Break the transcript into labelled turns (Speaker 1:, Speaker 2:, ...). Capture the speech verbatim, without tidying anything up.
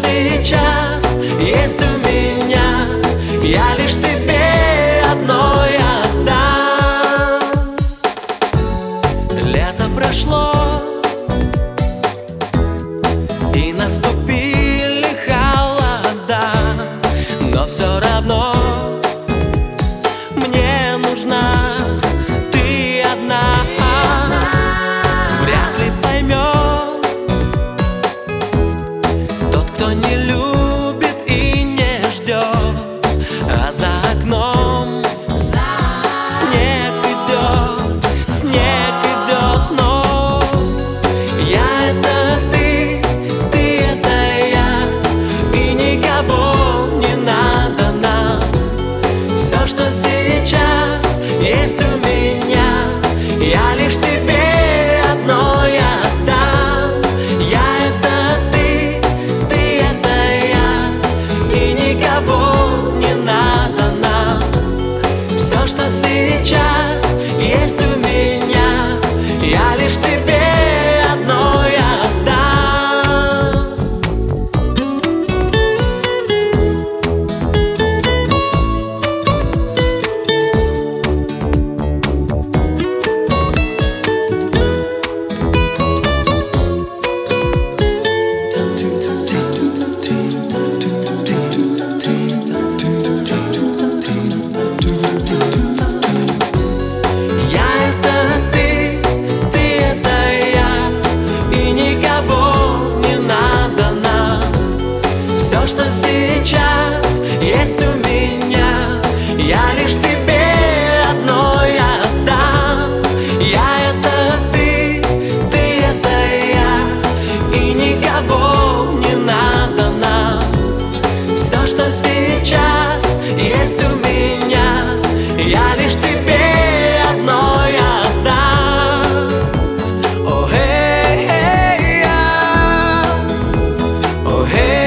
Speaker 1: сейчас есть у меня, я лишь тебе одной отдам. Лето прошло, и наступили холода, но все равно мне нужна ты одна. Вряд ли поймет тот, кто не любит и не ждет, а за окном снег идет, снег идет, но я — это ты, ты — это я, и никого не надо нам. Все, что сейчас есть у меня, я лишь тебе одной отдам. Я — это ты, ты — это я, и никого не надо нам. Все, что сейчас есть у меня, я лишь тебе одной отдам. Я — это ты, ты — это я, и никого не надо нам. Все, что сейчас есть у меня, я лишь тебе одной отдам. Я — это ты, ты — это я, и никого не надо нам. Все, что сейчас есть у меня, я лишь тебе одной отдам. О, эй, эй, я, о, эй.